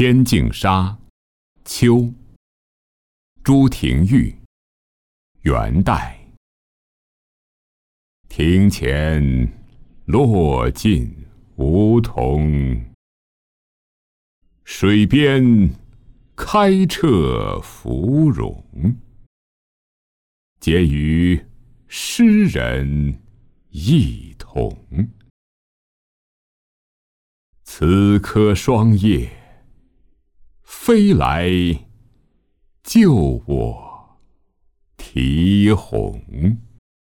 天净沙，秋。朱廷玉，元代。庭前落尽梧桐，水边开彻芙蓉。皆与诗人一同。此刻霜叶飞来，救我啼红。